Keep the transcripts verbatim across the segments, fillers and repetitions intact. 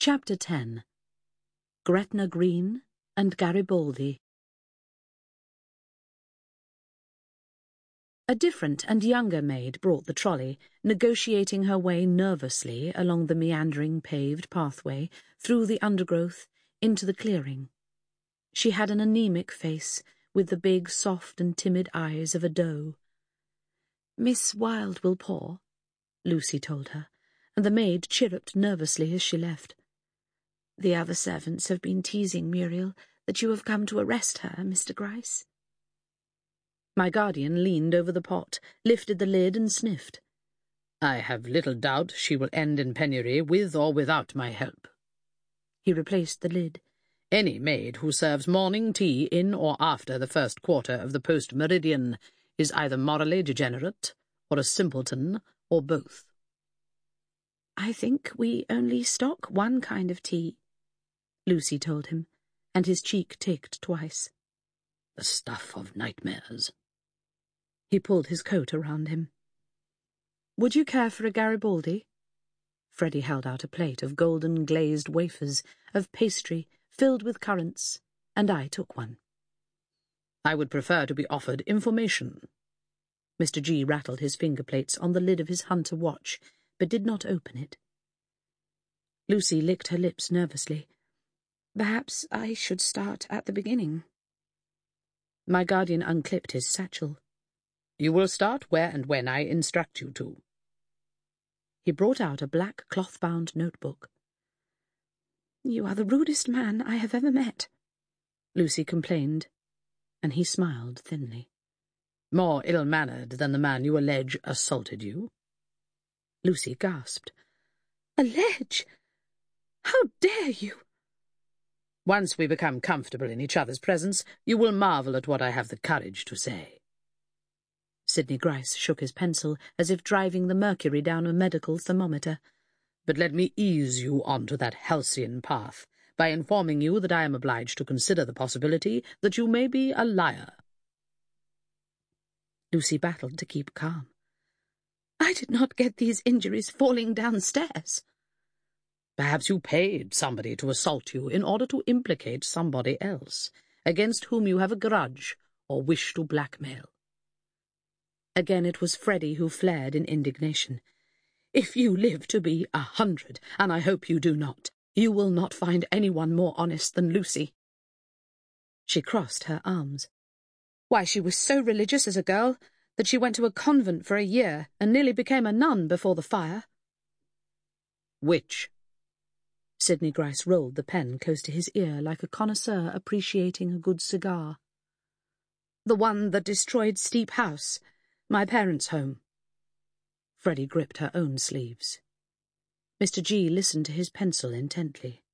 Chapter ten. Gretna Green and Garibaldi. A different and younger maid brought the trolley, negotiating her way nervously along the meandering paved pathway, through the undergrowth, into the clearing. She had an anemic face, with the big, soft and timid eyes of a doe. "Miss Wilde will pour," Lucy told her, and the maid chirruped nervously as she left. "The other servants have been teasing Muriel that you have come to arrest her, Mister Gryce." My guardian leaned over the pot, lifted the lid and sniffed. "I have little doubt she will end in penury with or without my help." He replaced the lid. "Any maid who serves morning tea in or after the first quarter of the post-meridian is either morally degenerate, or a simpleton, or both." "I think we only stock one kind of tea," Lucy told him, and his cheek ticked twice. "The stuff of nightmares." He pulled his coat around him. "Would you care for a Garibaldi?" Freddie held out a plate of golden glazed wafers, of pastry, filled with currants, and I took one. "I would prefer to be offered information." Mister G rattled his finger plates on the lid of his hunter watch, but did not open it. Lucy licked her lips nervously. "Perhaps I should start at the beginning." My guardian unclipped his satchel. "You will start where and when I instruct you to." He brought out a black cloth-bound notebook. "You are the rudest man I have ever met," Lucy complained, and he smiled thinly. "More ill-mannered than the man you allege assaulted you?" Lucy gasped. "Allege? How dare you?" "Once we become comfortable in each other's presence, you will marvel at what I have the courage to say." Sidney Gryce shook his pencil as if driving the mercury down a medical thermometer. "But let me ease you onto that halcyon path by informing you that I am obliged to consider the possibility that you may be a liar." Lucy battled to keep calm. "I did not get these injuries falling downstairs." "Perhaps you paid somebody to assault you in order to implicate somebody else, against whom you have a grudge or wish to blackmail." Again it was Freddie who flared in indignation. "If you live to be a hundred, and I hope you do not, you will not find anyone more honest than Lucy." She crossed her arms. "Why, she was so religious as a girl that she went to a convent for a year and nearly became a nun before the fire." "Which?" Sidney Gryce rolled the pen close to his ear like a connoisseur appreciating a good cigar. "The one that destroyed Steep House, my parents' home." Freddie gripped her own sleeves. Mister G listened to his pencil intently.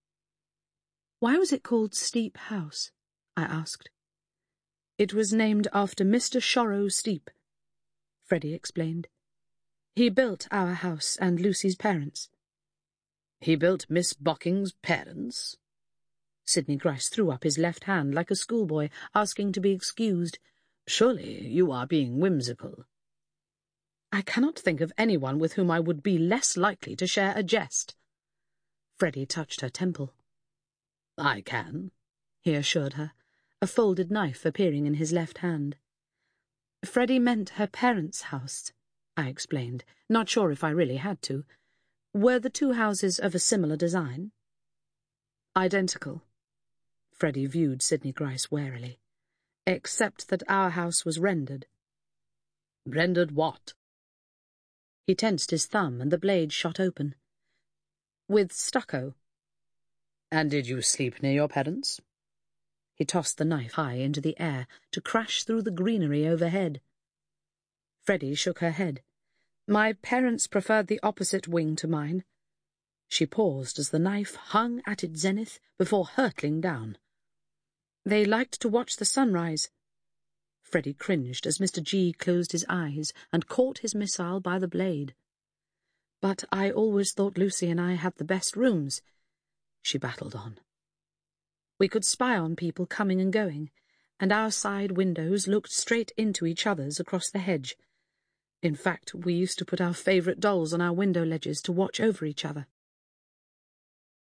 "Why was it called Steep House?" I asked. "It was named after Mister Shorrow Steep," Freddie explained. "He built our house and Lucy's parents." "He built Miss Bocking's parents?" Sidney Gryce threw up his left hand like a schoolboy asking to be excused. "Surely you are being whimsical." "I cannot think of anyone with whom I would be less likely to share a jest." Freddie touched her temple. "I can," he assured her, a folded knife appearing in his left hand. "Freddie meant her parents' house," I explained, not sure if I really had to. "Were the two houses of a similar design?" "Identical." Freddie viewed Sidney Gryce warily. "Except that our house was rendered." "Rendered what?" He tensed his thumb and the blade shot open. "With stucco." "And did you sleep near your parents?" He tossed the knife high into the air to crash through the greenery overhead. Freddie shook her head. "My parents preferred the opposite wing to mine." She paused as the knife hung at its zenith before hurtling down. "They liked to watch the sunrise." Freddie cringed as Mister G closed his eyes and caught his missile by the blade. "But I always thought Lucy and I had the best rooms," she battled on. "We could spy on people coming and going, and our side windows looked straight into each other's across the hedge. In fact, we used to put our favourite dolls on our window ledges to watch over each other."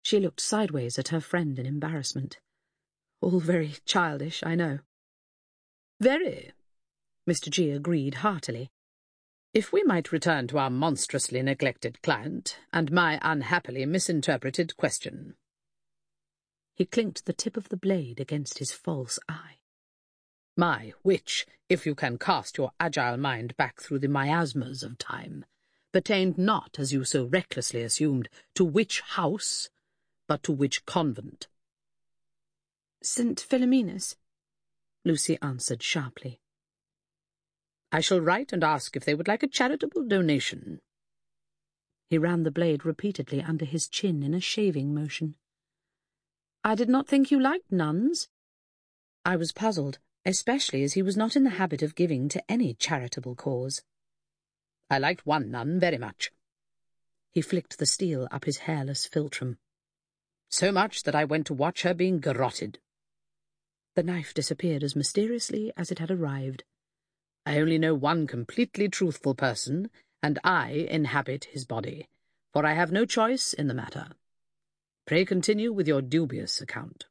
She looked sideways at her friend in embarrassment. All very childish, I know. Very, Mister G agreed heartily. If we might return to our monstrously neglected client and my unhappily misinterpreted question. He clinked the tip of the blade against his false eye. My, which, if you can cast your agile mind back through the miasmas of time, pertained not, as you so recklessly assumed, to which house, but to which convent? Saint Philomena's, Lucy answered sharply. I shall write and ask if they would like a charitable donation. He ran the blade repeatedly under his chin in a shaving motion. I did not think you liked nuns. I was puzzled, especially as he was not in the habit of giving to any charitable cause. I liked one nun very much. He flicked the steel up his hairless philtrum. So much that I went to watch her being garroted. The knife disappeared as mysteriously as it had arrived. I only know one completely truthful person, and I inhabit his body, for I have no choice in the matter. Pray continue with your dubious account.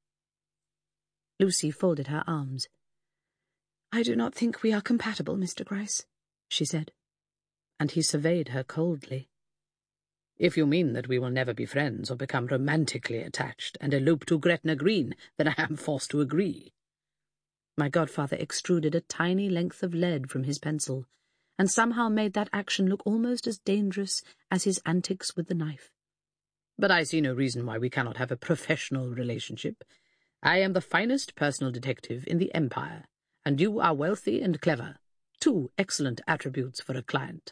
Lucy folded her arms. I do not think we are compatible, Mister Gryce, she said, and he surveyed her coldly. If you mean that we will never be friends or become romantically attached and elope to Gretna Green, then I am forced to agree. My godfather extruded a tiny length of lead from his pencil, and somehow made that action look almost as dangerous as his antics with the knife. But I see no reason why we cannot have a professional relationship. I am the finest personal detective in the Empire, and you are wealthy and clever, two excellent attributes for a client.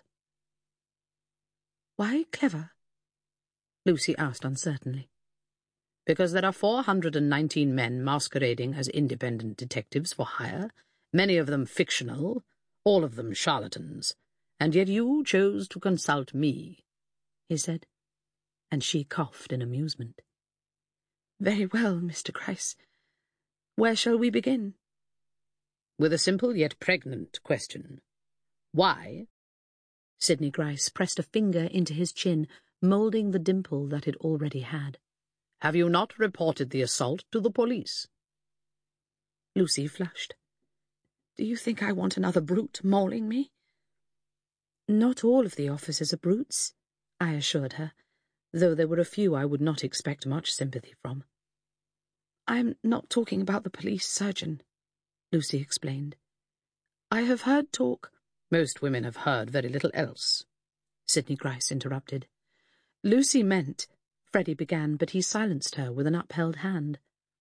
Why clever? Lucy asked uncertainly. Because there are four hundred and nineteen men masquerading as independent detectives for hire, many of them fictional, all of them charlatans, and yet you chose to consult me, he said, and she coughed in amusement. Very well, Mister Gryce. Where shall we begin? With a simple yet pregnant question. Why? Sidney Gryce pressed a finger into his chin, moulding the dimple that it already had. Have you not reported the assault to the police? Lucy flushed. Do you think I want another brute mauling me? Not all of the officers are brutes, I assured her, though there were a few I would not expect much sympathy from. I am not talking about the police surgeon, Lucy explained. I have heard talk— Most women have heard very little else, Sidney Gryce interrupted. Lucy meant— Freddie began, but he silenced her with an upheld hand.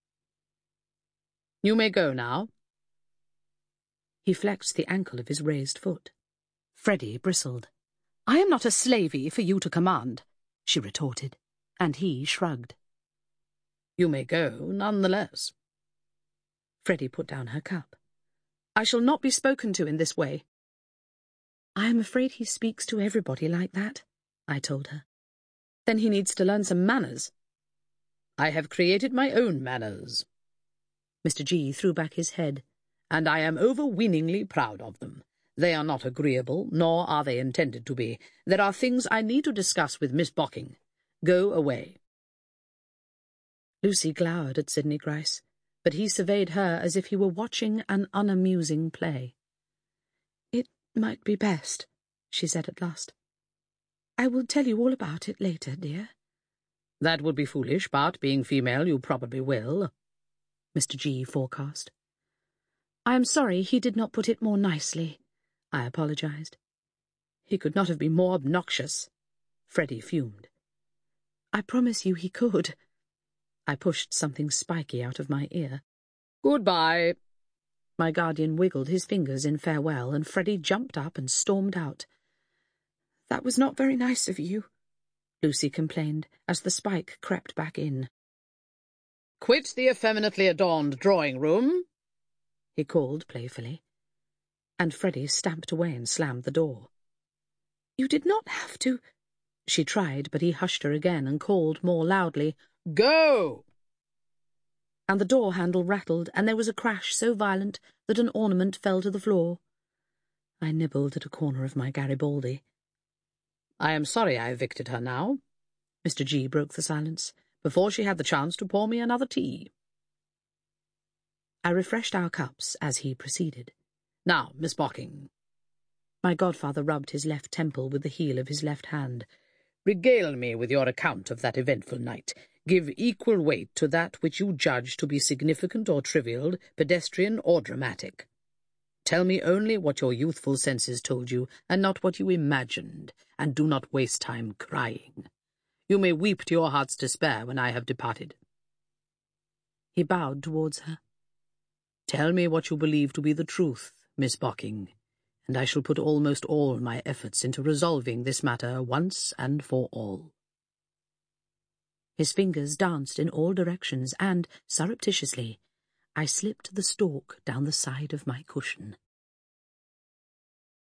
You may go now. He flexed the ankle of his raised foot. Freddie bristled. I am not a slavey for you to command, she retorted, and he shrugged. You may go, nonetheless. Freddie put down her cup. I shall not be spoken to in this way. I am afraid he speaks to everybody like that, I told her. Then he needs to learn some manners. I have created my own manners. Mister G threw back his head. And I am overweeningly proud of them. They are not agreeable, nor are they intended to be. There are things I need to discuss with Miss Bocking. Go away. Lucy glowered at Sidney Gryce, but he surveyed her as if he were watching an unamusing play. It might be best, she said at last. I will tell you all about it later, dear. That would be foolish, but being female you probably will, Mister G forecast. I am sorry he did not put it more nicely, I apologized. He could not have been more obnoxious, Freddie fumed. I promise you he could. I pushed something spiky out of my ear. Goodbye. My guardian wiggled his fingers in farewell, and Freddie jumped up and stormed out. That was not very nice of you, Lucy complained, as the spike crept back in. Quit the effeminately adorned drawing-room, he called playfully, and Freddie stamped away and slammed the door. You did not have to— She tried, but he hushed her again and called more loudly, Go! And the door handle rattled, and there was a crash so violent that an ornament fell to the floor. I nibbled at a corner of my Garibaldi. I am sorry I evicted her now. Mister G broke the silence, before she had the chance to pour me another tea. I refreshed our cups as he proceeded. Now, Miss Bocking. My godfather rubbed his left temple with the heel of his left hand. Regale me with your account of that eventful night. Give equal weight to that which you judge to be significant or trivial, pedestrian or dramatic. Tell me only what your youthful senses told you, and not what you imagined, and do not waste time crying. You may weep to your heart's despair when I have departed. He bowed towards her. Tell me what you believe to be the truth, Miss Bocking, and I shall put almost all my efforts into resolving this matter once and for all. His fingers danced in all directions, and, surreptitiously, I slipped the stalk down the side of my cushion.